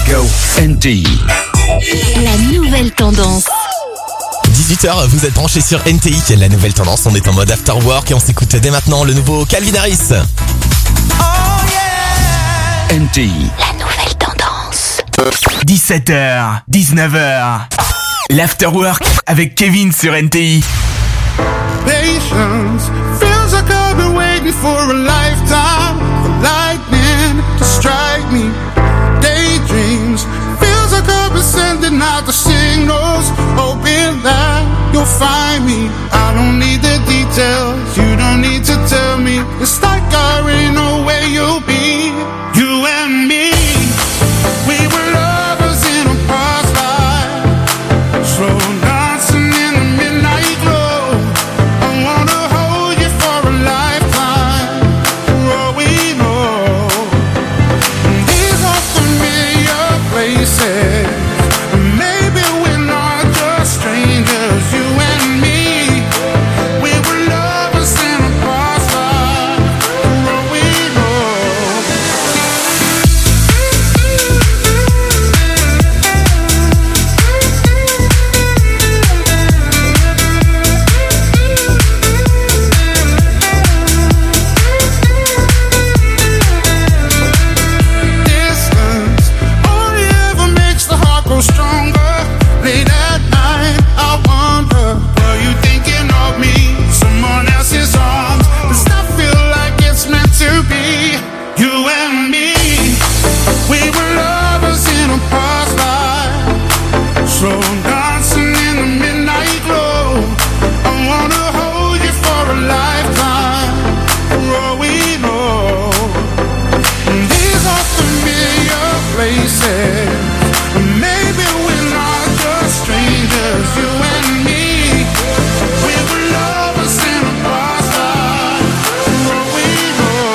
go. NTI. La nouvelle tendance. 18h, vous êtes branchés sur NTI, qui est la nouvelle tendance. On est en mode after work et on s'écoute dès maintenant le nouveau Calvin Harris. NTI. La nouvelle tendance. 17h, 19h. L'afterwork avec Kevin sur NTI. Patience feels like I've been waiting for a lifetime for lightning to strike me. Daydreams feels like I've been sending out the signals, hoping that you'll find me. I don't need the details, you don't need to tell me. It's like I already know where you'll be. You and me, we were lovers in a past life, slow dancing in the midnight glow. I wanna hold you for a lifetime, for all we know. These are familiar places, maybe we're not just strangers. You and me, we were lovers in a past life, for all we know. Distance only ever makes the heart grow stronger. Late at night, I wonder, were you thinking of me? Someone else's arms. Does that feel like it's meant to be? You and me, we were lovers in a past life, slow dancing in the midnight glow. I wanna hold you for a lifetime, for all we know. These are familiar places, maybe we're not just strangers. You and me, we were lovers in a past life, for all we know.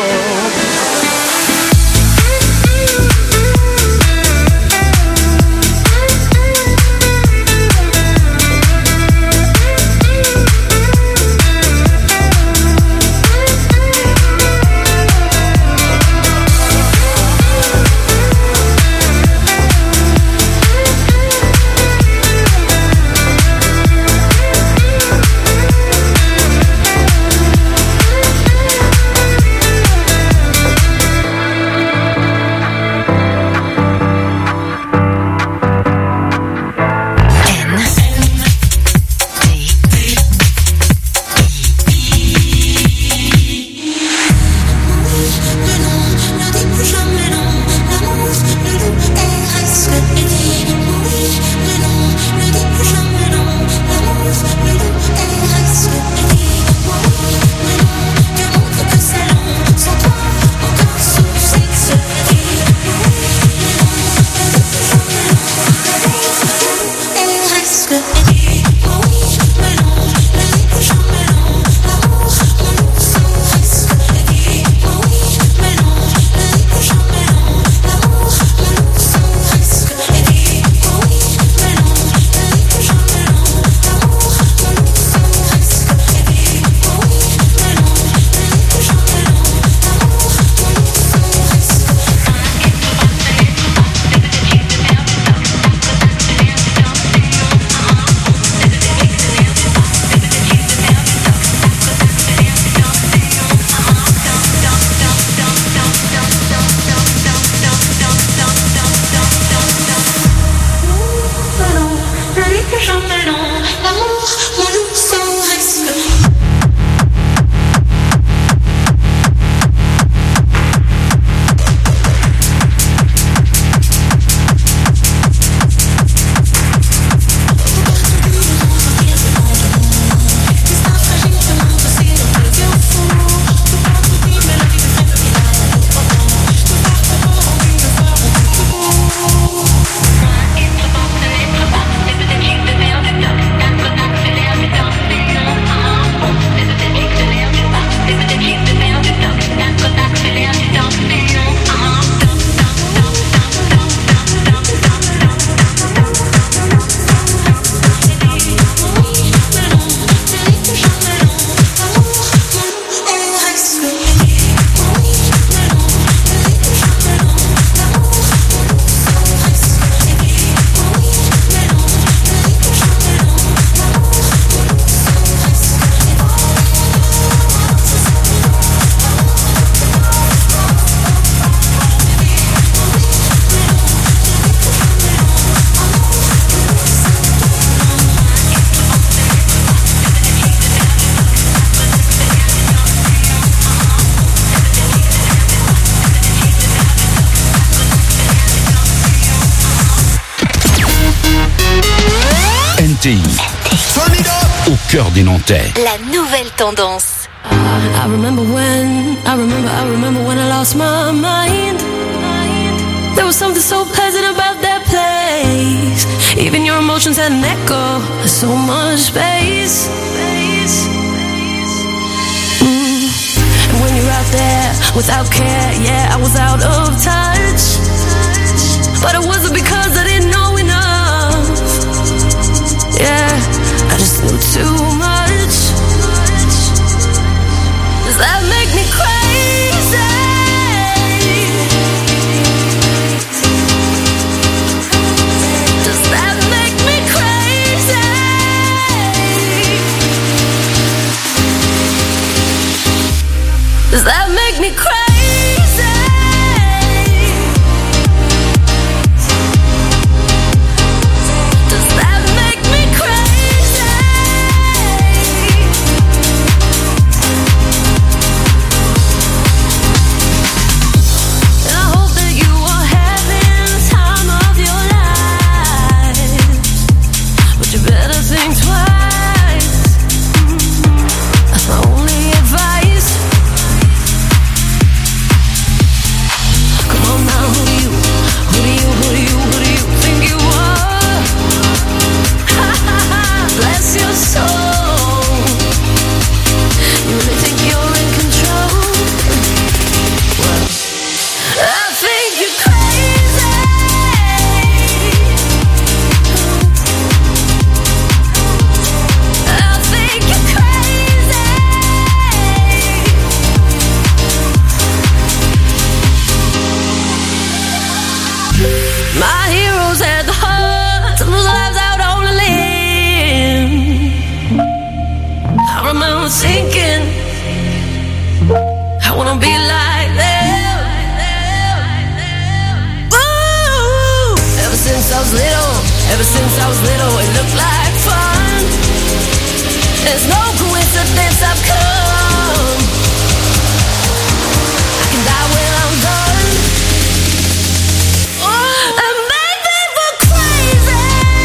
cœur des Nantais. La nouvelle tendance. I remember when I lost my mind. There was something so pleasant about that place. Even your emotions had an echo, so much space. And when you're out there without care, yeah, I was out of touch. But it wasn't because I didn't know enough. Yeah, I just knew too much. Does that make me crazy? Does that make me crazy? Does that make me crazy? Ever since I was little, it looked like fun. There's no coincidence I've come. I can die when I'm done. And maybe we're crazy.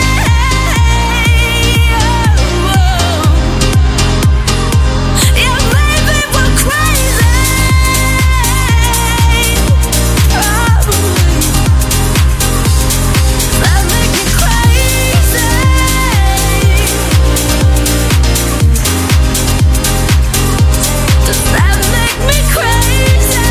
Yeah, maybe we're crazy. Probably. That make me crazy. Does that make me crazy?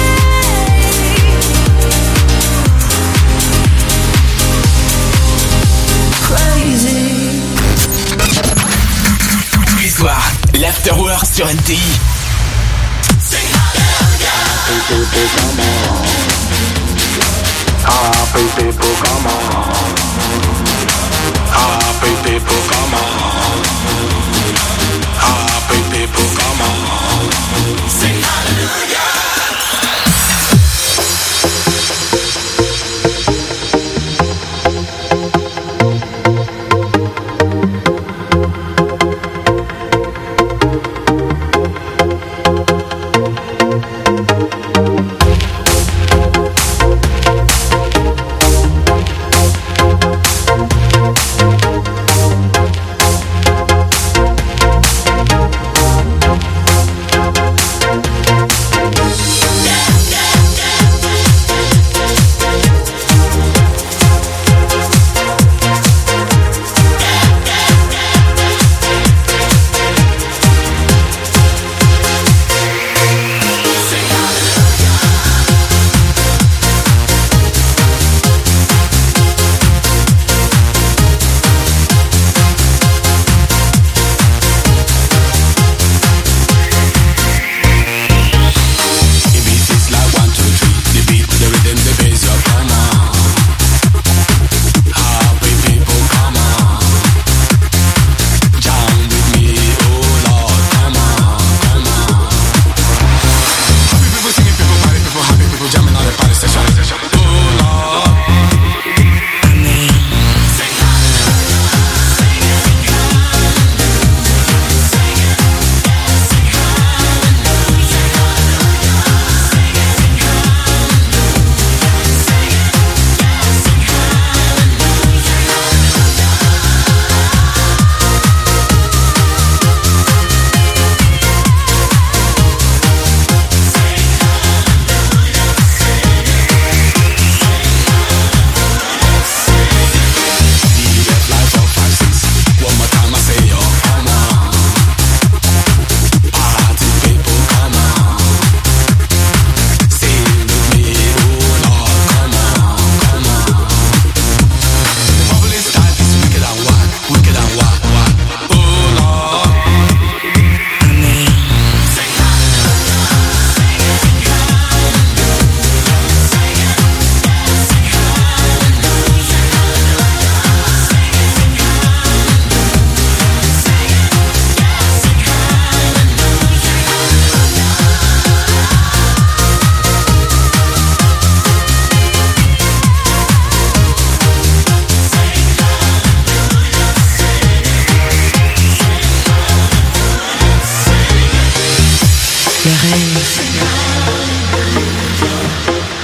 Crazy. Tous les soirs, l'Afterwork sur NTI.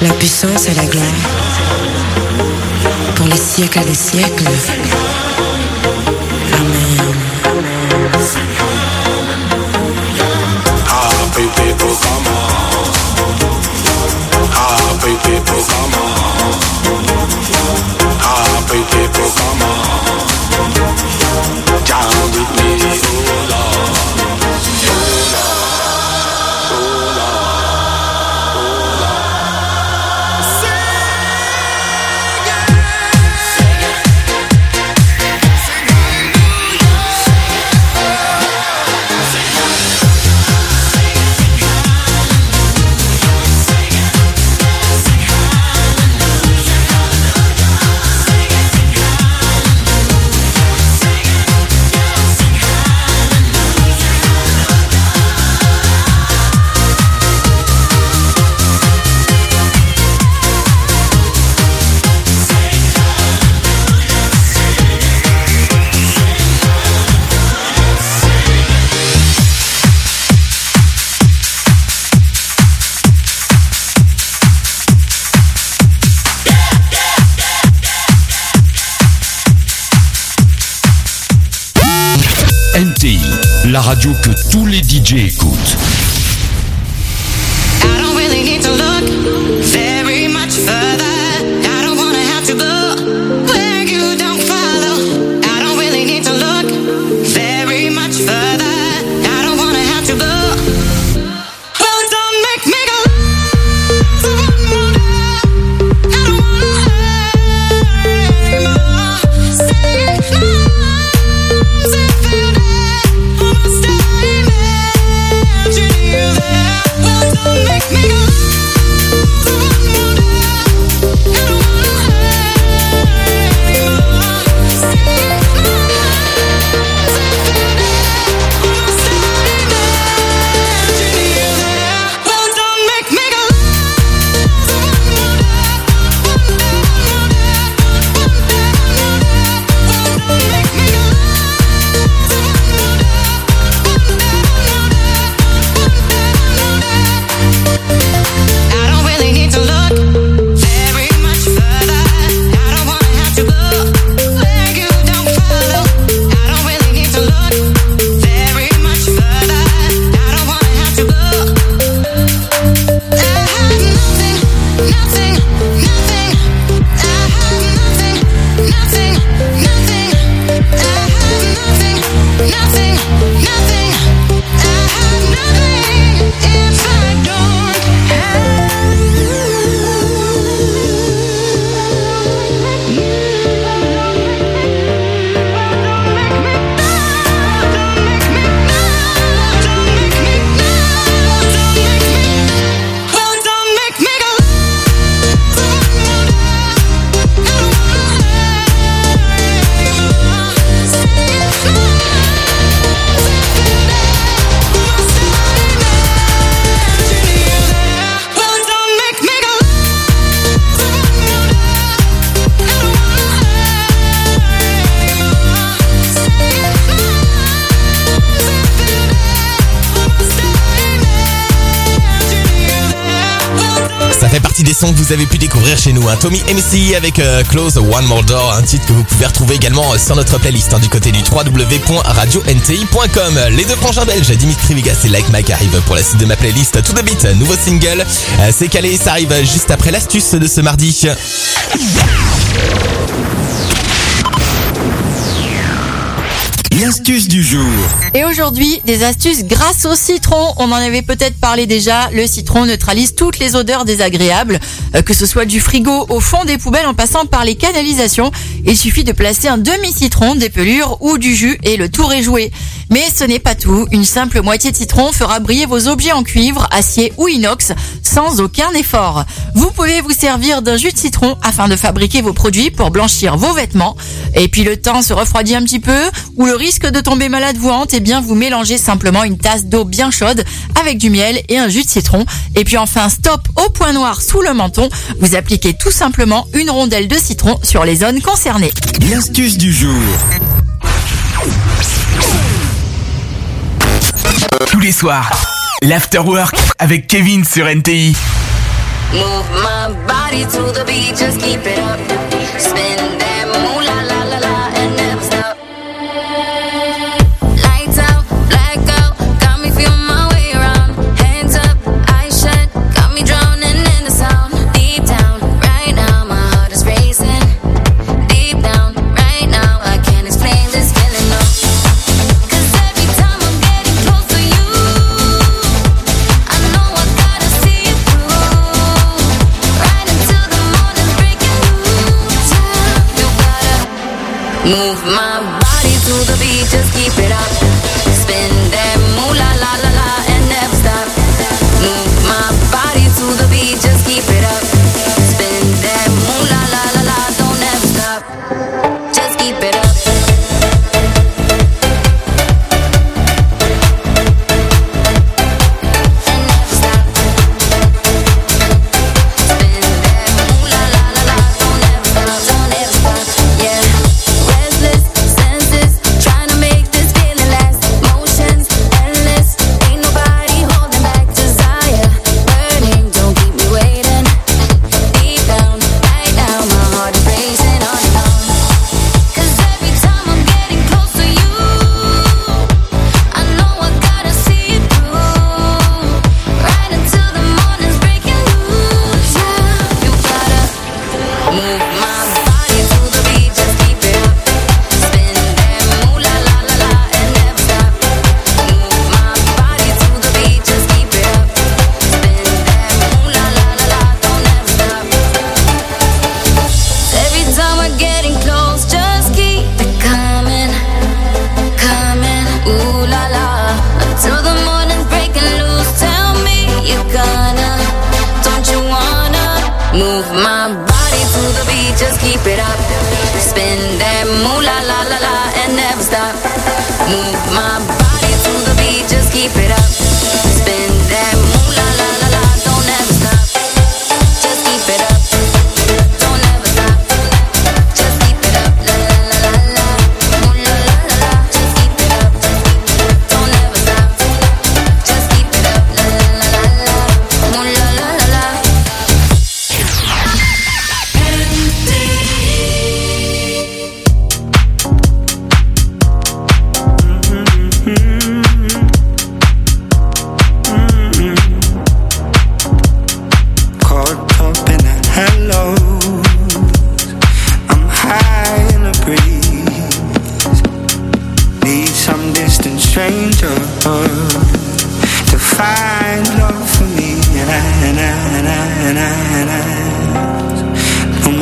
la puissance et la gloire pour les siècles des siècles. Amen. Happy people come on. Happy people come on. Happy people come on. Down with me, oh Lord. NTI, la radio que tous les DJ écoutent. I don't really need to look very much further. I don't wanna have to go where you don't follow. I don't really need to look very much further. I don't wanna have to go. Well, don't make me go one more day. I don't wanna hurt anymore. Saying no. Make me go. Des sons que vous avez pu découvrir chez nous, Tommy MC avec Close One More Door, un titre que vous pouvez retrouver également sur notre playlist du côté du www.radio-nti.com. Les deux frangins belges, Dimitri Vegas et Like Mike arrivent pour la suite de ma playlist To The Beat, nouveau single, c'est calé, ça arrive juste après l'astuce de ce mardi. L'astuce du jour. Et aujourd'hui, des astuces grâce au citron. On en avait peut-être parlé déjà. Le citron neutralise toutes les odeurs désagréables, que ce soit du frigo au fond des poubelles en passant par les canalisations. Il suffit de placer un demi-citron, des pelures ou du jus et le tour est joué. Mais ce n'est pas tout. Une simple moitié de citron fera briller vos objets en cuivre, acier ou inox sans aucun effort. Vous pouvez vous servir d'un jus de citron afin de fabriquer vos produits pour blanchir vos vêtements. Et puis le temps se refroidit un petit peu ou le risque de tomber malade vous hante, eh bien vous mélangez simplement une tasse d'eau bien chaude avec du miel et un jus de citron. Et puis enfin, stop au point noir sous le menton. Vous appliquez tout simplement une rondelle de citron sur les zones concernées. L'astuce du jour. Tous les soirs, l'Afterwork avec Kevin sur NTI. Move my body to the beat, just keep it up. Spin that moolah la la la and never stop. Lights out, blackout, got me feeling my way around. Hands up, eyes shut, got me drowning in the sound. Deep down, right now, my heart is racing. Deep down, right now, I can't explain this feeling, no. Cause every time I'm getting close to you, I know I gotta see it through. Right until the morning's breaking loose. You gotta move my body to the beat, just keep it up. Spin that moolah la la la and never stop. Move my body to the beat, just keep it up. Spin that moolah la la la, don't ever stop. Just keep it up. And never stop. Spin that moolah la la la, don't ever stop, don't ever stop. Yeah. Restless senses, trying to make this feeling last. Motions endless, ain't nobody holding back. Desire burning, don't keep me waiting. Deep down, right now, my heart is racing on and on. Cause every time I'm getting close to you, I know I gotta see it through. Right until the morning's breaking loose. Yeah, you gotta move my body to the beat, just keep it up. Spin that moolah la la la and never stop. Move my body to the beat, just keep it up. Spin that moolah la la la, don't ever stop. Every time we're getting close, just keep it coming, coming. Ooh la la, until the morning's breaking loose. Tell me you're gonna, don't you wanna move my body to the beat, just keep it up. Spin that moolah la la la and never stop. Move my body to the beat, just keep it up. Spin that moolah la la la, don't ever stop. Just keep it up. Don't ever stop. Just keep it up. La la la la la. Moolah la la la. Just keep it up. Don't ever stop. Just keep it up. La la la la la. Moolah la la la. Caught up in the hellos, I'm high in the breeze. Need some distant stranger to find love for me. And I oh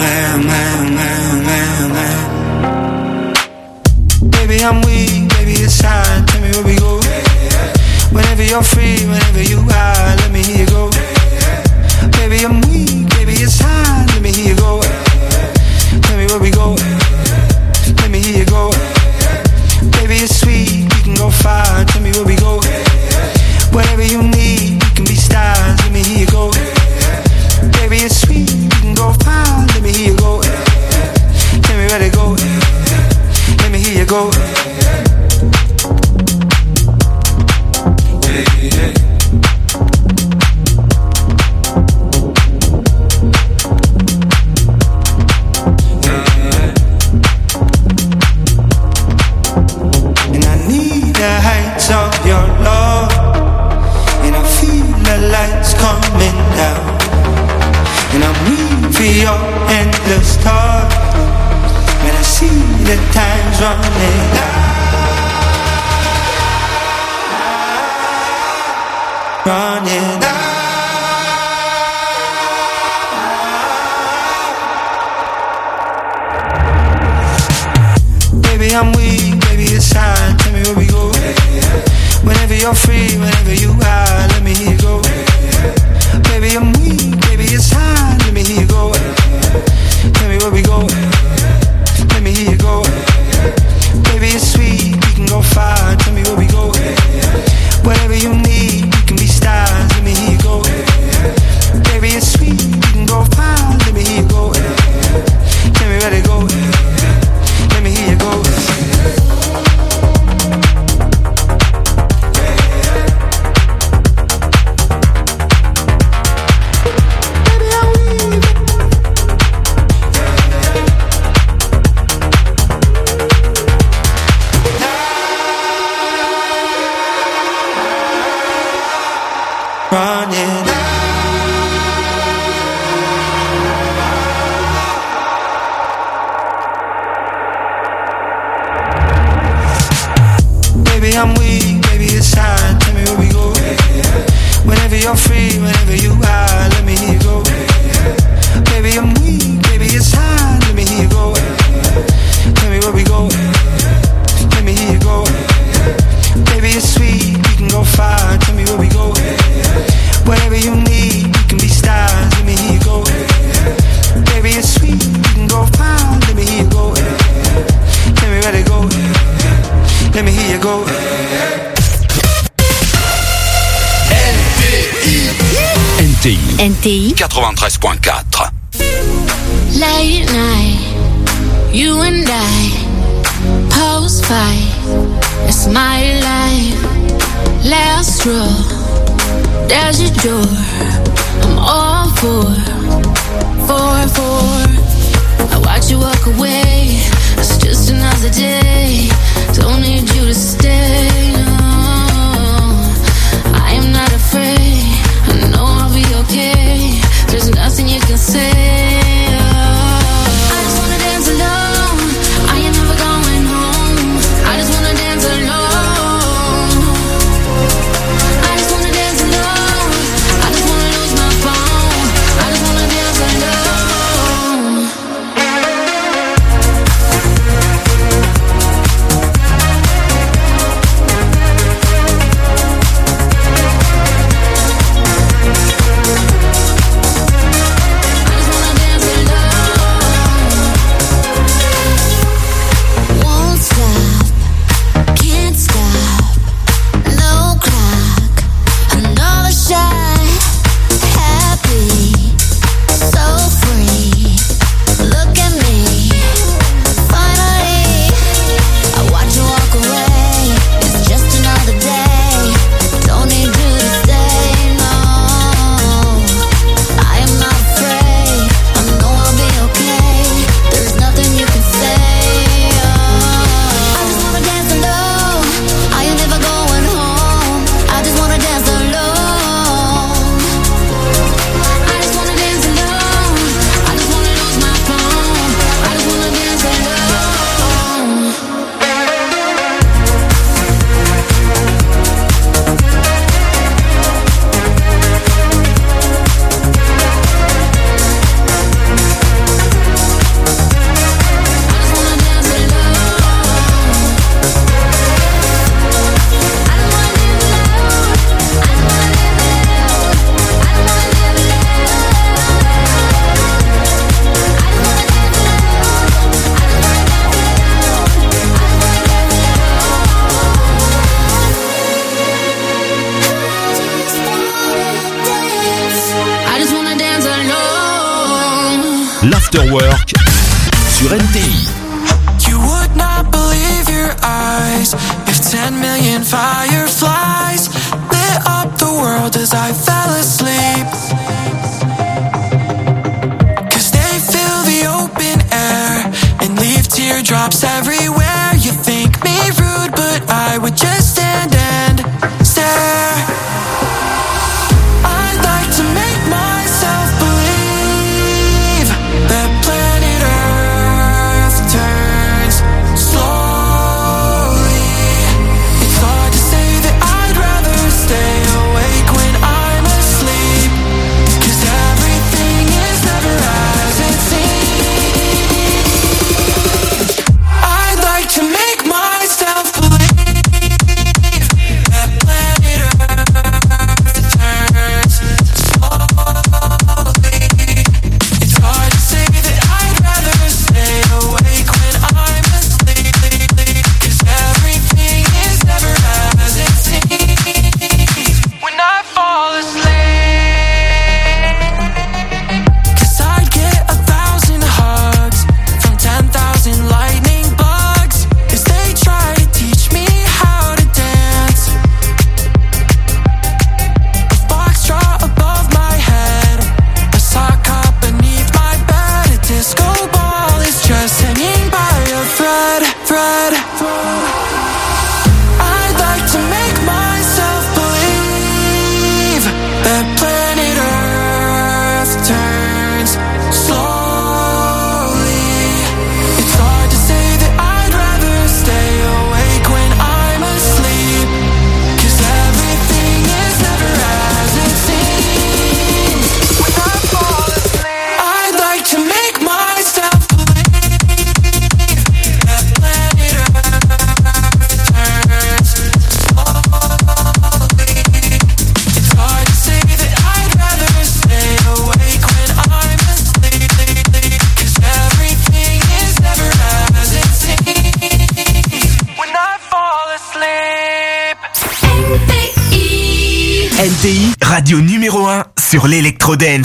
my. Baby, I'm weak, baby, it's hard. Tell me where we go. Whenever you're free, whenever you are, let me hear you go. Baby, I'm weak, baby, it's hard. Let me hear you go. Tell me where we go. Let me hear you go. Baby, it's sweet, we can go far. Tell me where we go. Whatever you need, we can be stars. Let me hear you go. Baby, it's sweet, we can go far. Let me hear you go. Tell me where to go. Let me hear you go. And I need the heights of your love, and I feel the lights coming down, and I'm weak for your endless talk, and I see the time's running out. Running out. Baby, I'm weak, baby, it's hard. Tell me where we go. Whenever you're free, whenever you are, let me hear you go. Baby, I'm weak, baby, it's hard. Let me hear you go. Tell me where we go. Let me hear you go. Baby, it's sweet, we can go far. Tell me where we go. Whatever you need, we can be stars. Let me hear you go. Baby, it's sweet, we can go far. Let me hear you go. Tell me where to go. Let me hear you go. NTI 93.4. Late night, you and I, post fight, it's my life. Last row, there's your door. I'm all for. I watch you walk away. It's just another day. Don't need you to stay. No, I am not afraid. I know I'll be okay. There's nothing you can say. I just wanna dance alone. I ain't never going home. I just wanna dance alone. I just wanna dance alone. I just wanna lose my phone. I just wanna dance alone. L'Afterwork sur NTI. You would not believe your eyes if 10 million fireflies lit up the world as I fell asleep. 'Cause they fill the open air and leave teardrops everywhere. You think me rude, but I would just stand and stare. I'd like to make myself believe that planet Earth turns slowly. It's hard to say that I'd rather stay awake when I'm asleep, 'cause everything is never as it seems. I'd like to make myself believe that planet Earth turns slowly. It's hard to say that I'd rather stay awake when I'm asleep, 'cause everything is never as it seems. When I fall asleep, 'cause I'd get 1,000 hugs from 10,000 lightning bugs as they try to teach me how to dance. A foxtrot above my head, a sock up beneath my bed, a disco ball is just hanging by a thread. I'd like to make myself believe that planet Earth turns slowly. It's hard to say that I'd rather stay awake when I'm asleep, 'cause everything is never as it seems. When I fall asleep, I'd like to make myself believe that planet Earth turns slowly. It's hard to say that I'd rather stay awake when I'm asleep, 'cause everything is never as it seems. When I fall asleep. NTI, radio numéro 1 sur l'Electro-Dance.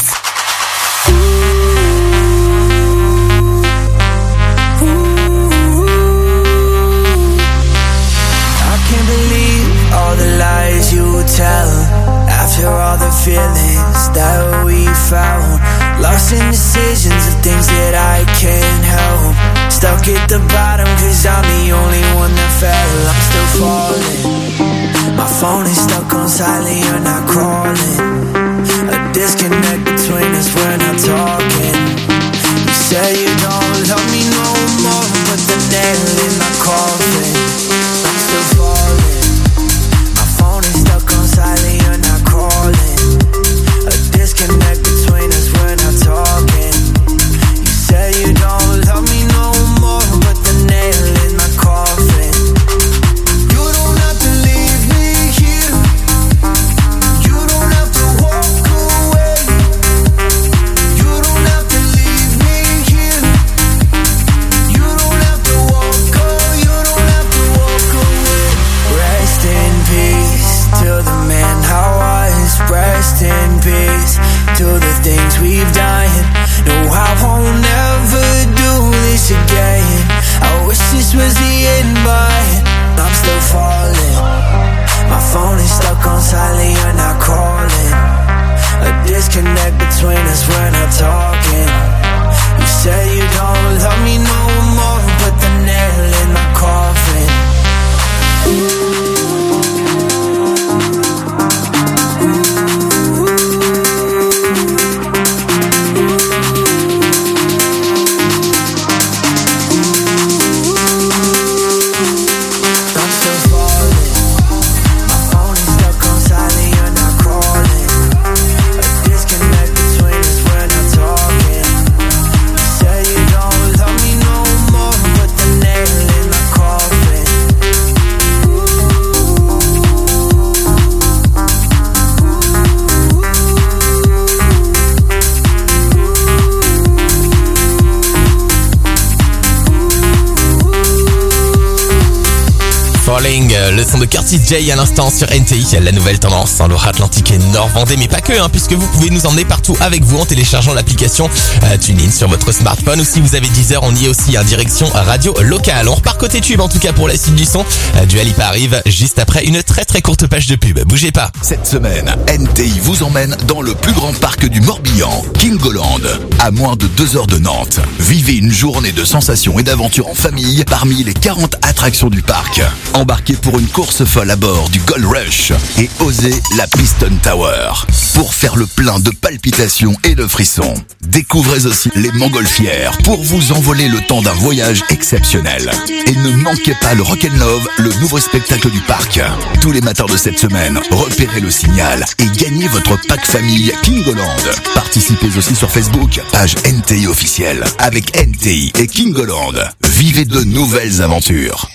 All the lies you tell, after all the feelings that we found, lost in decisions of things that I can't help, stuck at the bottom cause I'm the only one that fell. I'm still falling, my phone is stuck on silent, you're not calling, a disconnect between us, we're not talking. You say you don't love me no more, but the nail in my coffin. I'm still falling, stuck on silent, you're not calling. A disconnect between us, we're not talking. You say you don't love me no more, but the nail in my coffin. You don't have to leave me here. You don't have to walk away. You don't have to leave me here. You don't have to walk away. You don't have to walk away. Rest in peace to the man I was, rest in peace to the things we've done. No, I won't never do this again. I wish this was the end, but I'm still falling. My phone is stuck on silent, you're not calling. A disconnect between us, we're not talking. You say you don't love me no more, but the nail in my coffin. Le son de Curtis J à l'instant sur NTI, la nouvelle tendance en Loire-Atlantique et Nord-Vendée, mais pas que, puisque vous pouvez nous emmener partout avec vous en téléchargeant l'application TuneIn sur votre smartphone, ou si vous avez Deezer, on y est aussi, direction radio locale. On repart côté tube en tout cas pour la suite du son. Dua Lipa arrive juste après une très très courte page de pub. Bougez pas. Cette semaine, NTI vous emmène dans le plus grand parc du Morbihan, Kingoland, à moins de 2 heures de Nantes. Vivez une journée de sensations et d'aventures en famille parmi les 40 attractions du parc. Embarquez pour une course folle à bord du Gold Rush et osez la Piston Tower pour faire le plein de palpitations et de frissons. Découvrez aussi les montgolfières pour vous envoler le temps d'un voyage exceptionnel. Et ne manquez pas le Rock'n'Love, le nouveau spectacle du parc. Tous les matins de cette semaine, repérez le signal et gagnez votre pack famille Kingoland. Participez aussi sur Facebook, page NTI officielle. Avec NTI et Kingoland, vivez de nouvelles aventures.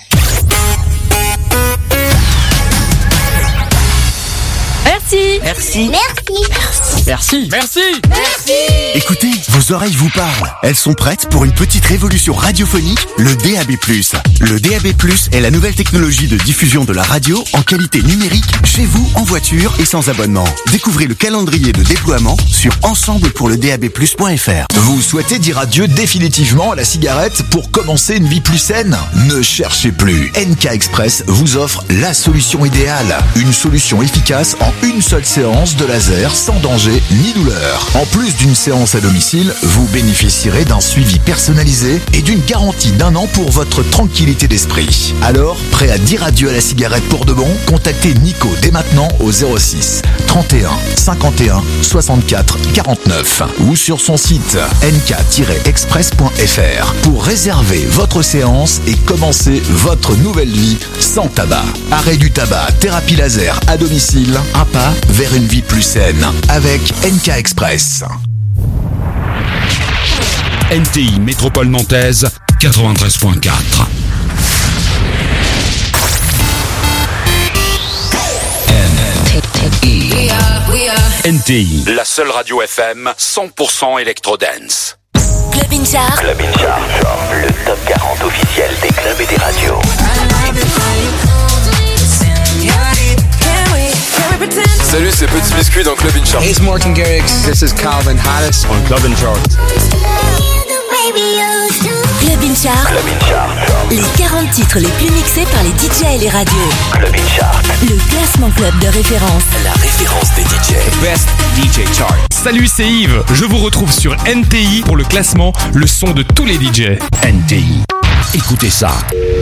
Merci. Merci. Merci. Merci. Merci. Merci. Écoutez, vos oreilles vous parlent. Elles sont prêtes pour une petite révolution radiophonique, le DAB+. Le DAB+, est la nouvelle technologie de diffusion de la radio en qualité numérique, chez vous, en voiture et sans abonnement. Découvrez le calendrier de déploiement sur ensemblepourledabplus.fr. Vous souhaitez dire adieu définitivement à la cigarette pour commencer une vie plus saine ? Ne cherchez plus. NK Express vous offre la solution idéale. Une solution efficace en une seule séance de laser sans danger ni douleur. En plus d'une séance à domicile, vous bénéficierez d'un suivi personnalisé et d'une garantie d'1 an pour votre tranquillité d'esprit. Alors, prêt à dire adieu à la cigarette pour de bon ? Contactez Nico dès maintenant au 06 31 51 64 49 ou sur son site nk-express.fr pour réserver votre séance et commencer votre nouvelle vie sans tabac. Arrêt du tabac, thérapie laser à domicile, un pas vers une vie plus saine avec NK Express. NTI Métropole Nantaise 93.4. NTI, la seule radio FM 100% électro-dance. Club in Charge. Club in Charge, le top 40 officiel des clubs et des radios. Salut, c'est Petit Biscuit dans Club in Charge. It's Martin Garrix. This is Calvin Harris on Club in Charge. Club in Chart. Les 40 titres les plus mixés par les DJ et les radios. Club in Chart. Le classement club de référence. La référence des DJ. Best DJ Chart. Salut, c'est Yves. Je vous retrouve sur NTI pour le classement, le son de tous les DJ. NTI. Écoutez ça.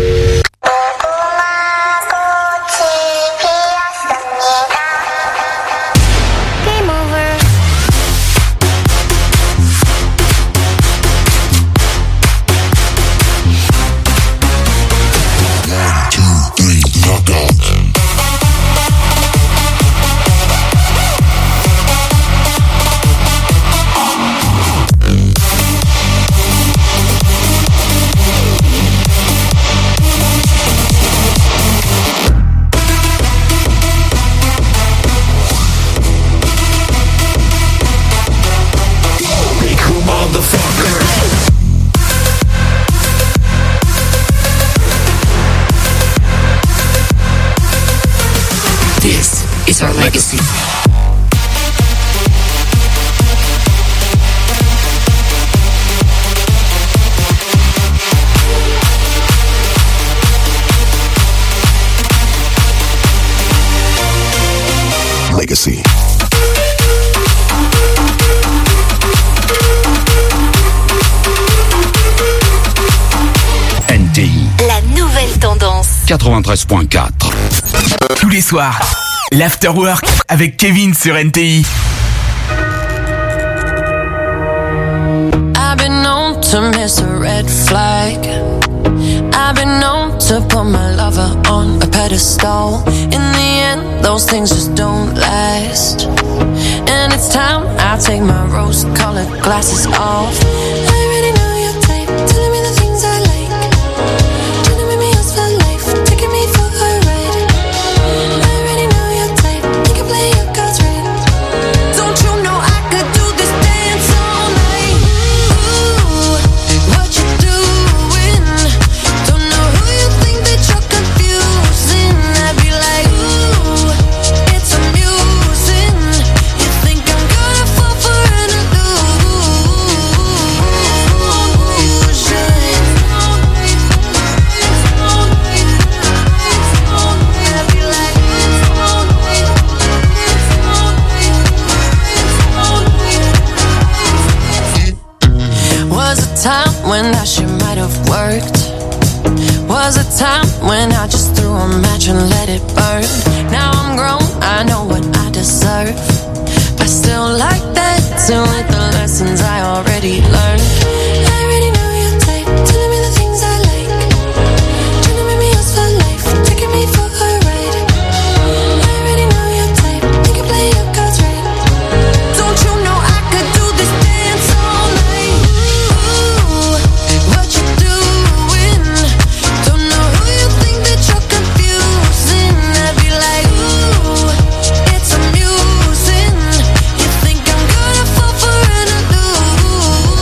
It's our legacy. Legacy. NTI. La nouvelle tendance. 93.4. Tous les soirs, l'Afterwork avec Kevin sur NTI. I've been known to miss a red flag. I've been known to put my lover on a pedestal. In the end, those things just don't last. And it's time I take my rose-colored glasses off. I already know your type, telling me the things I like. Trying to make me yours for life, taking me for a ride. I already know your type, you can play your cards right. Don't you know I could do this dance all night? Ooh, what you doing? Don't know who you think that you're confusing. I'd be like, ooh, it's amusing. You think I'm gonna fall for an illusion? I'd be like, was a time when that shit might have worked. Was a time when I just threw a match and let it burn. Now I'm grown, I know what I deserve. I still like that, still with the lessons I already learned. I already know your type, telling me the things I like. Trying to make me yours for life, taking me for a ride. I already know your type, you can play your cards right. Don't you know I could do this dance all night? Ooh, what you doing? Don't know who you think that you're confusing. I'd be like, ooh, it's amusing. You think I'm gonna fall for an illusion?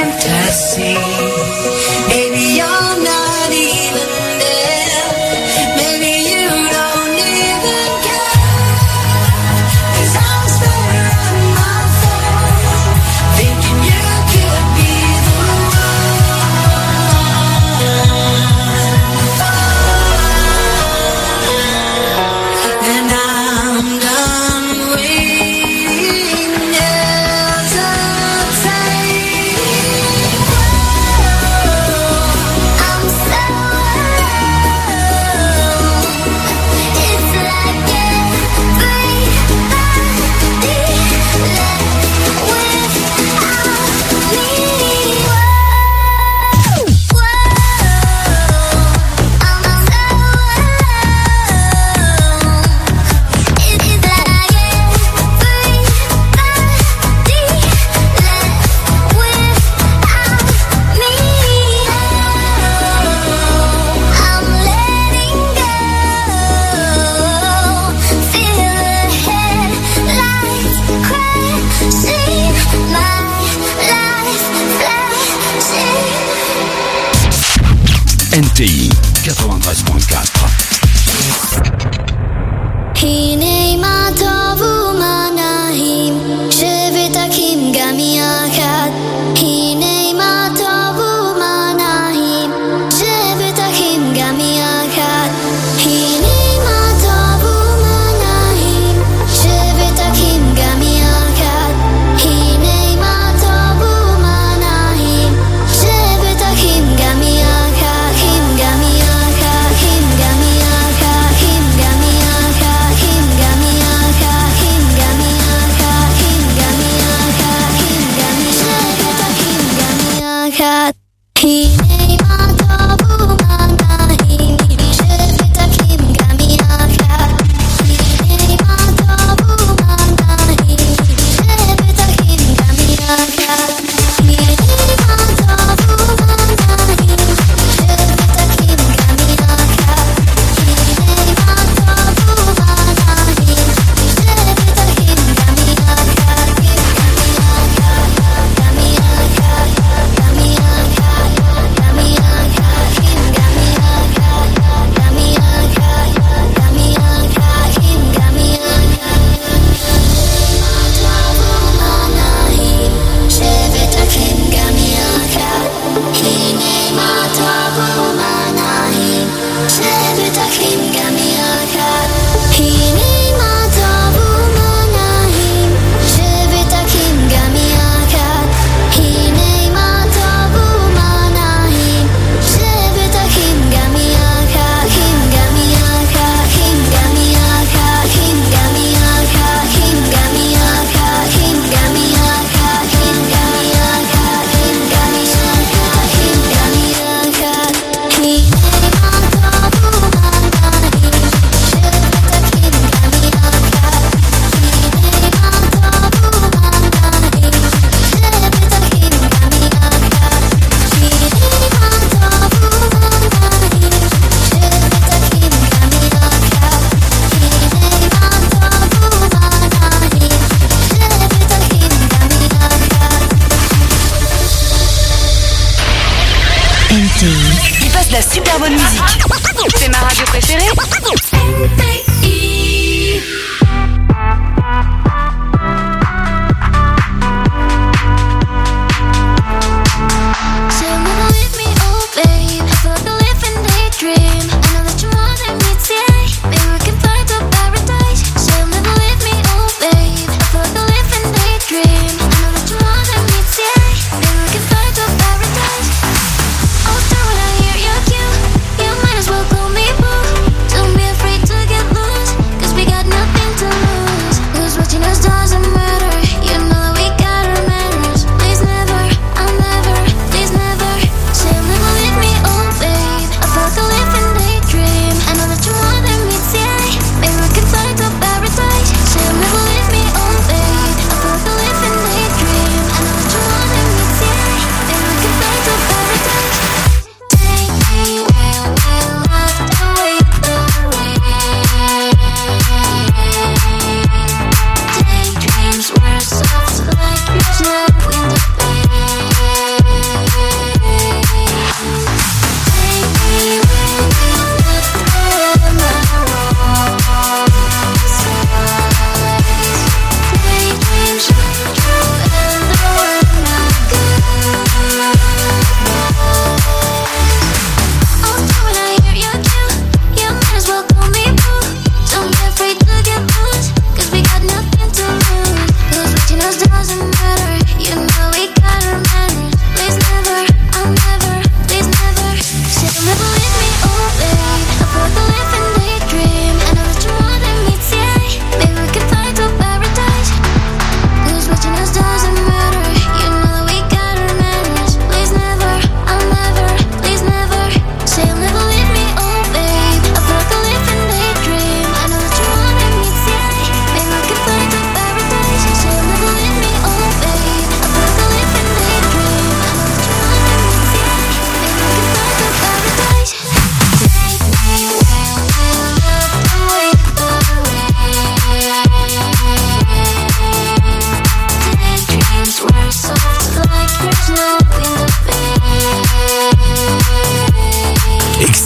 fantasy. Maybe you're not even there. Maybe you don't even care. 'Cause I'm staring at my phone, thinking you could be the one. And I'm done waiting, hesitating. I'm so alone. It's like everybody left without me. Whoa, I'm so alone. It's like everybody NTI 93.4. הנה טוב ומנעים שבטקים גם יחד. הנה טוב ומנעים שבטקים גם יחד. הנה טוב ומנעים שבטקים גם יחד. הנה טוב ומנעים שבטקים גם יחד. הם גם יחד, הם גם יחד, הם גם יחד, הם גם יחד, הם גם יחד, הם גם יחד, הם גם שבטקים גם יחד. הנה מה טוב ומנעים שבטקים גם יחד. הנה מה טוב ומנעים שבטקים גם יחד. הנה מה טוב ומנעים שבטקים גם יחד. הנה מה טוב ומנעים שבטקים גם יחד. גם יחד, גם יחד, גם יחד, הם גם יחד, גם יחד, גם יחד, הם גם יחד. שבטקים גם יחד. הנה מה טוב ומנעים שבטקים גם יחד. הנה מה טוב ומנעים שבטקים גם יחד. הנה מה טוב ומנעים שבטקים גם יחד. הם גם יחד, הם גם יחד, הם גם יחד, הם גם יחד, הם גם יחד, הם גם יחד, הם גם שבטקים גם יחד. הנה מה טוב ומנעים שבטקים גם יחד. הנה מה טוב ומנעים שבטקים גם יחד. הנה מה טוב ומנעים שבטקים גם יחד. הנה מה טוב ומנעים שבטקים גם יחד. NTI. Il passe de la super bonne musique. C'est ma radio préférée. So move with me, oh babe. For the living daydream. I know that you're more than me today. Maybe we can find a paradise. So move with me, oh babe. For the living daydream. I know that you're more than me today. Maybe we can find a paradise. Oh, darling, when I hear your cue, you might as well call me boo. Don't be afraid to get low.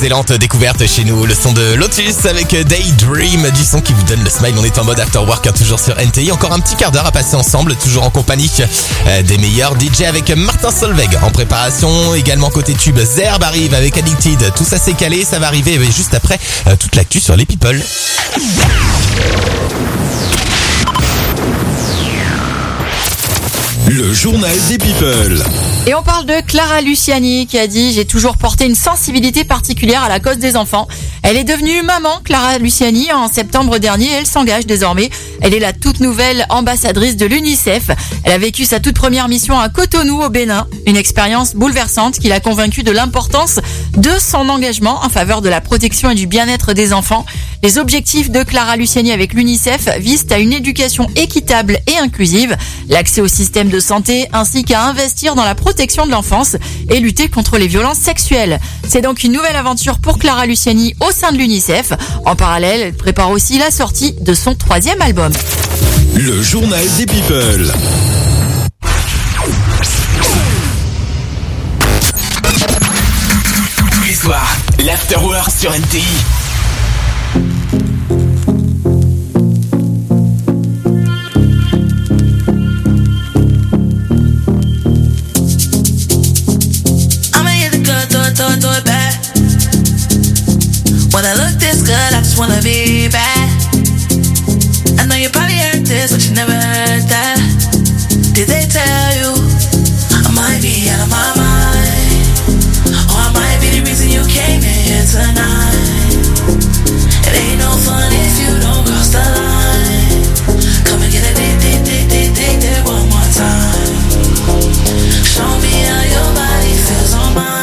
excellente découverte chez nous. Le son de Lotus avec Daydream, du son qui vous donne le smile. On est en mode after work, hein, toujours sur NTI. Encore un petit quart d'heure à passer ensemble, toujours en compagnie des meilleurs DJ avec Martin Solveig en préparation. Également côté tube, Zerb arrive avec Addicted. Tout ça c'est calé, ça va arriver juste après toute l'actu sur les people. Le journal des people. Et on parle de Clara Luciani qui a dit « J'ai toujours porté une sensibilité particulière à la cause des enfants ». Elle est devenue maman, Clara Luciani, en septembre dernier. Elle s'engage désormais. Elle est la toute nouvelle ambassadrice de l'UNICEF. Elle a vécu sa toute première mission à Cotonou, au Bénin. Une expérience bouleversante qui l'a convaincue de l'importance de son engagement en faveur de la protection et du bien-être des enfants. Les objectifs de Clara Luciani avec l'UNICEF visent à une éducation équitable et inclusive, l'accès au système de santé ainsi qu'à investir dans la protection de l'enfance et lutter contre les violences sexuelles. C'est donc une nouvelle aventure pour Clara Luciani au sein de l'UNICEF. En parallèle, elle prépare aussi la sortie de son 3e album. Le journal des people. Tous les soirs, l'Afterwork sur NTI. Do it bad. When I look this good, I just wanna be bad. I know you probably heard this, but you never heard that. Did they tell you I might be out of my mind? Or I might be the reason you came in here tonight. It ain't no fun if you don't cross the line. Come and get a dick one more time. Show me how your body feels on mine.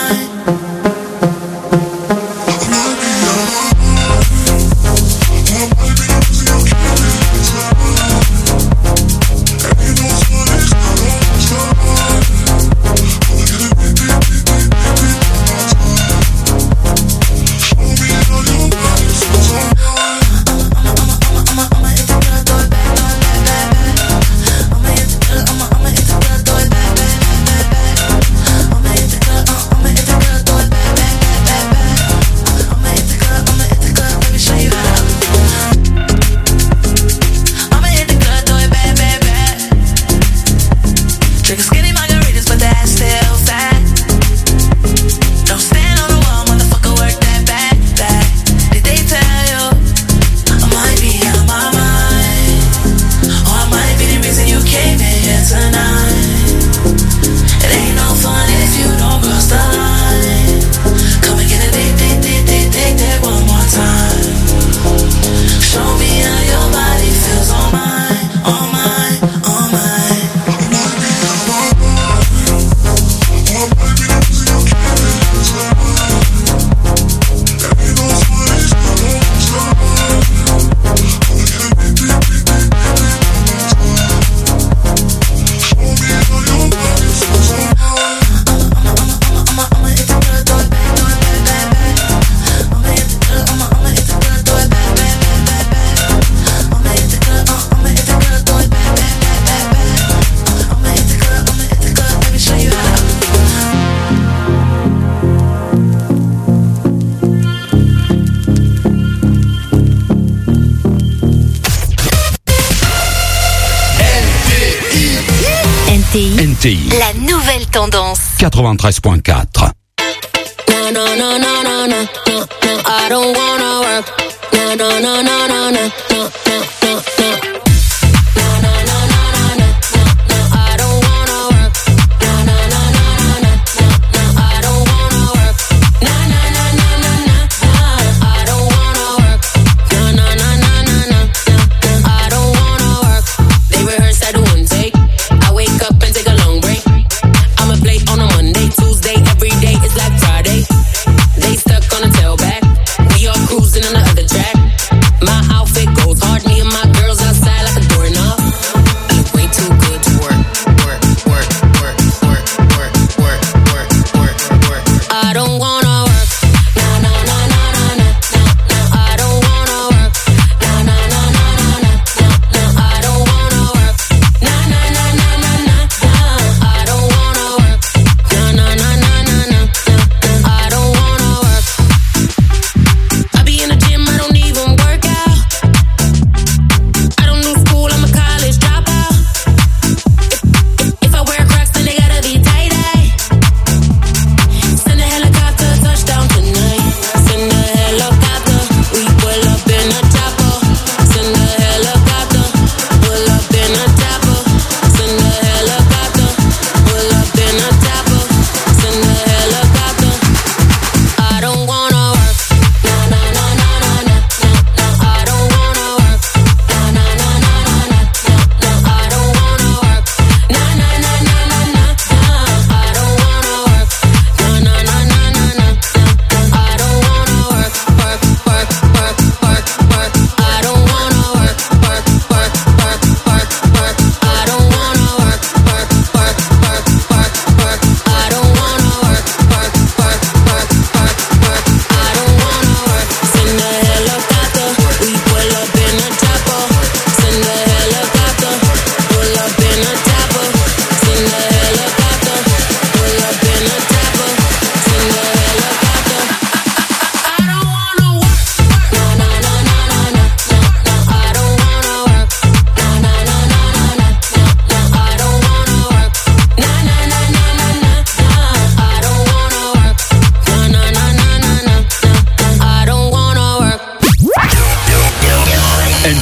NTI, la nouvelle tendance. 93.4. No, no, no, no, no, no, no, no, I don't wanna work. No, no, no, no, no, no, no, no, no, no. Cruising on the other track. My outfit goes hard, me and my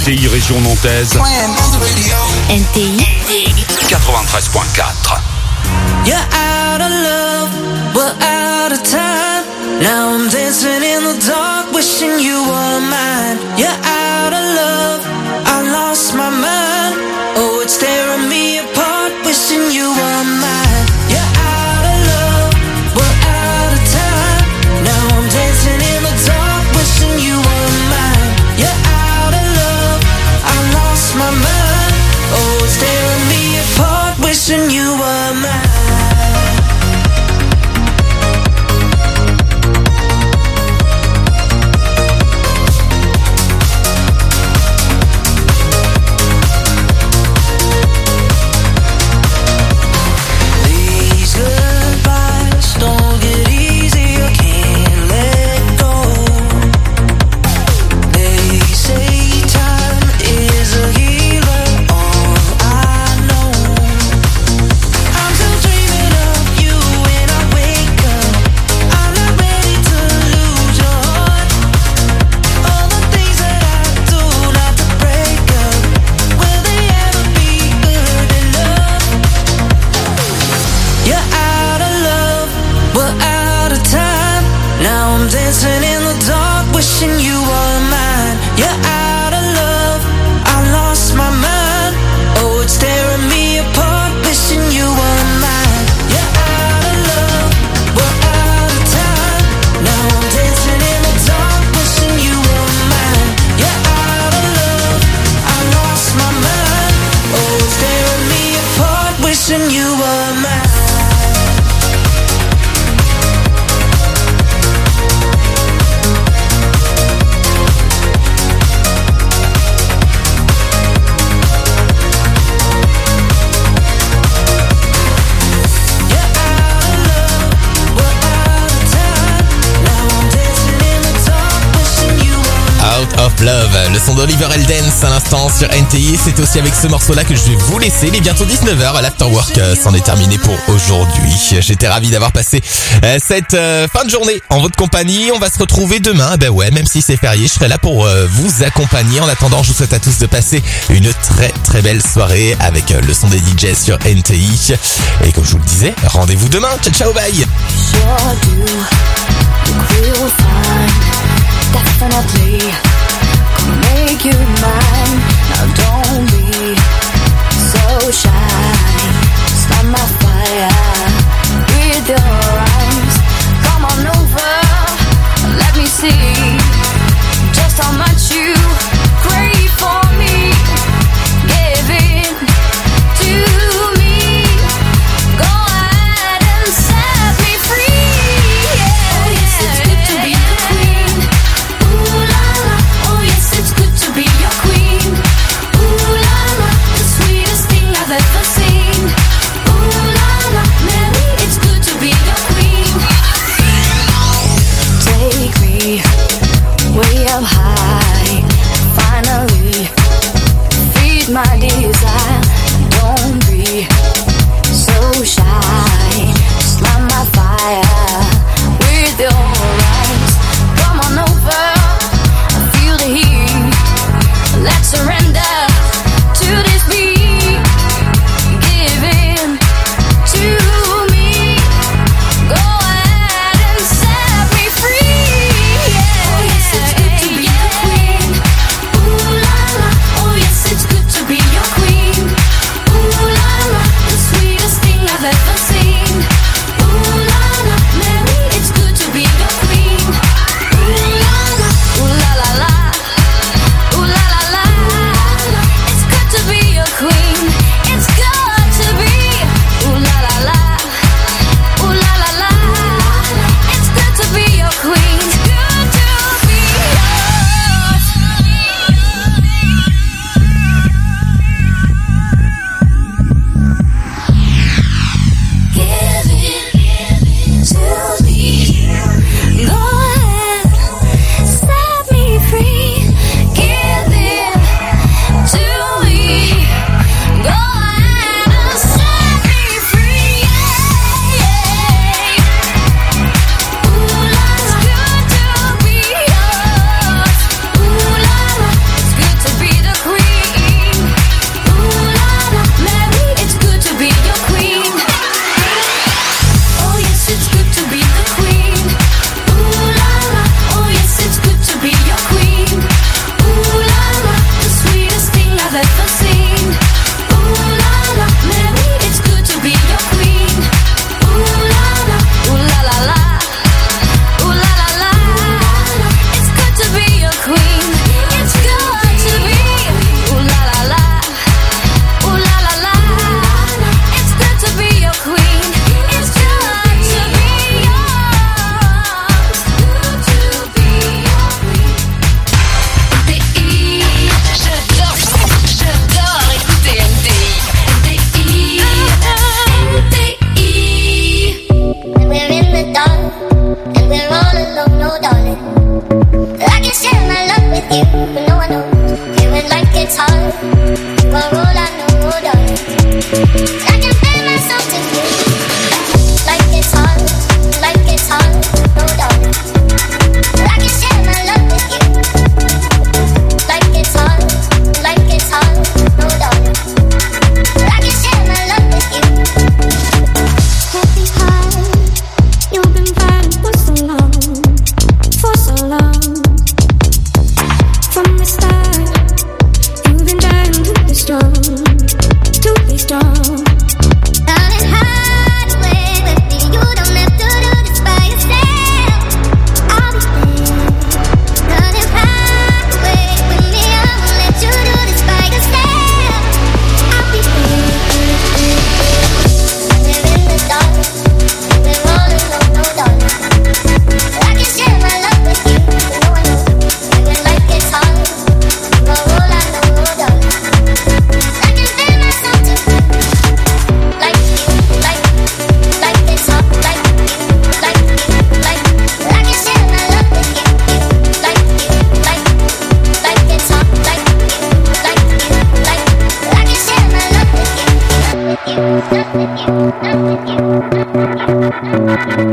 NTI région nantaise. NTI 93.4. You're out of love, we're out of time. Now I'm dancing in the dark, wishing you were mine. You're out of love, I lost my mind. Oh, it's tearing me apart, wishing you were mine. You're out of love, we're out of time. Now I'm dancing in the dark, wishing you were mine. You're out of love, I lost my mind. Oh, it's tearing me apart, wishing you were mine. Dancing in the dark, wishing you were mine. You're out of love, I lost my mind. Oh, it's tearing me apart, wishing you were mine. You're out of love, we're out of time. Now I'm dancing in the dark, wishing you were mine. You're out of love, I lost my mind. Oh, it's tearing me apart, wishing you were mine. Out of Love, le son d'Oliver Heldens à l'instant sur NTI. C'est aussi avec ce morceau-là que je vais vous laisser. Il est bientôt 19h, l'Afterwork s'en est terminé pour aujourd'hui. J'étais ravi d'avoir passé cette fin de journée en votre compagnie. On va se retrouver demain. Ben ouais, même si c'est férié, je serai là pour vous accompagner. En attendant, je vous souhaite à tous de passer une très très belle soirée avec le son des DJs sur NTI. Et comme je vous le disais, rendez-vous demain. Ciao ciao, bye. Definitely gonna make you mine. Now don't be so shy. Start my fire with your eyes. Come on over, let me see just how much you crave for me. Give it to me. Go ahead and set me free. Yeah. Oh yes, it's good to be the queen. Ooh la la. Oh yes, it's good to be your queen. Ooh la la, the sweetest thing I've ever seen. Ooh la la, Mary, it's good.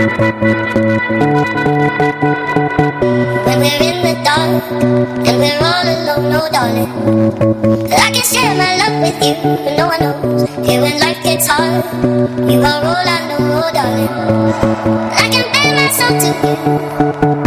When we're in the dark and we're all alone, no darling, that I can share my love with you, but no one knows. Here when life gets hard, you are all I know, darling. I can bear my soul to you.